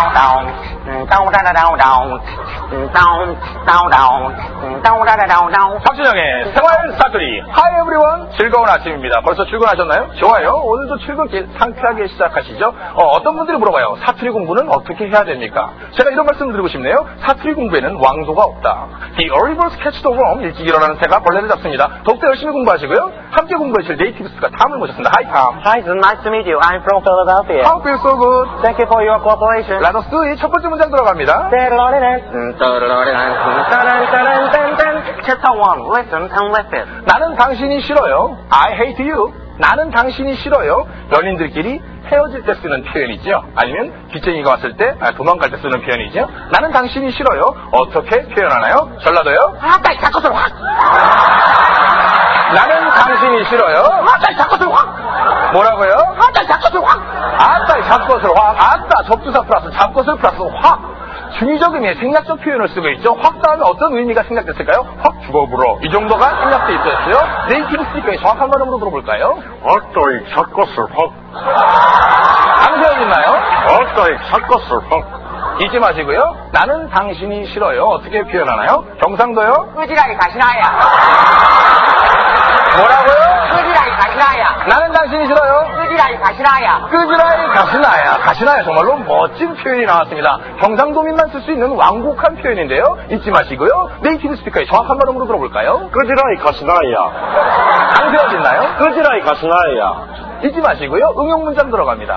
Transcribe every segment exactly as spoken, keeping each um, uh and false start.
박진영의 생활 사투리. Hi everyone. 즐거운 아침입니다. 벌써 출근하셨나요? 좋아요. 오늘도 즐겁게 상쾌하게 시작하시죠. 어, 어떤 분들이 물어봐요. 사투리 공부는 어떻게 해야 됩니까? 제가 이런 말씀을 드리고 싶네요. 사투리 공부에는 왕도가 없다. The early bird catches the worm. 일찍 일어나는 새가 벌레를 잡습니다. 더욱더 열심히 공부하시고요. 함께 공부하실 네이티브스가 탐을 모셨습니다. Hi Tom. Hi, it's nice to meet you. I'm from Philadelphia. How feels so good. Thank you for your cooperation. Let us do it. 첫 번째 문장 들어갑니다. Chapter one. Listen and listen. 나는 당신이 싫어요. I hate you. 나는 당신이 싫어요. 연인들끼리 헤어질 때 쓰는 표현이죠. 아니면 빚쟁이가 왔을 때 아, 도망갈 때 쓰는 표현이죠. 나는 당신이 싫어요. 어떻게 표현하나요? 전라도요. 아따, 자꾸들 확. 나는 당신이 싫어요. 아따, 자꾸들 확. 뭐라고요? 아따, 자꾸들 확. 아따, 잡것을 확. 아따, 접두사 플러스 잡것을 플러스 확. 중의적 의미의 생략적 표현을 쓰고 있죠. 확 다음에 어떤 의미가 생략됐을까요? 확 죽어불어. 이 정도가 생략돼 있었어요. 네이티브 스피커의 정확한 발음으로 들어볼까요? 어떠이 잡것을 확. 안 배워있나요? 어떠이 잡것을 확. 잊지 마시고요. 나는 당신이 싫어요. 어떻게 표현하나요? 경상도요? 끄지라이 가시나야. 뭐라고요? 끄지라이 가시나야. 나는 당신이 싫어요. 끄지라이 가시나야. 끄지라이 가시나야. 가시나야 정말로 멋진 표현이 나왔습니다. 경상도민만 쓸 수 있는 완곡한 표현인데요. 잊지 마시고요. 네이티브 스피커의 정확한 발음으로 들어볼까요? 끄지라이 가시나야. 안 배워졌나요? 끄지라이 가시나야. 잊지 마시고요. 응용 문장 들어갑니다.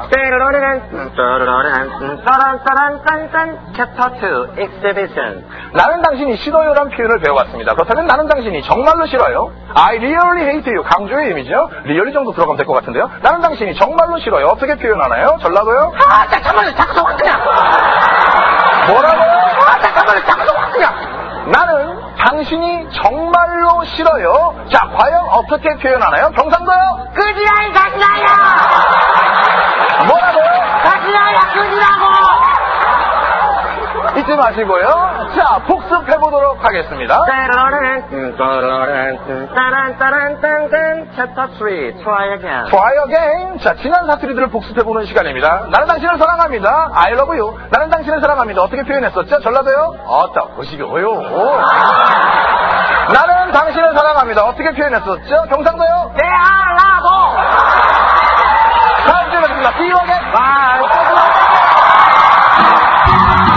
Chapter two. Exhibition. 나는 당신이 싫어요란 표현을 배워봤습니다. 그렇다면 나는 당신이 정말로 싫어요. I really hate you. 강조의 의미죠. really 정도 들어가면 될 것 같은데요. 나는 당신이 정말로 싫어요. 어떻게 표현하나요? 전라도요? 아, 잠깐만요. 자꾸 확 그냥. 뭐라고요? 아, 잠깐만요. 자꾸 확 그냥. 나는 당신이 정말로 싫어요. 자, 과연 어떻게 표현하나요? 경상도요? 끄지라이 가시나야. 뭐라고요? 가시나야 끄지라고. 잊지 마시고요. 자, 복습해보도록 하겠습니다. Chapter three. Try again. Try again. 자, 지난 사투리들을 복습해보는 시간입니다. 나는 당신을 사랑합니다. I love you. 나는 당신을 사랑합니다. 어떻게 표현했었죠? 전라도요? 아따, 보시고요. 나는 당신을 사랑합니다. 어떻게 표현했었죠? 경상도요? 대하라고. 다음 주에 뵙겠습니다. See you again. Bye.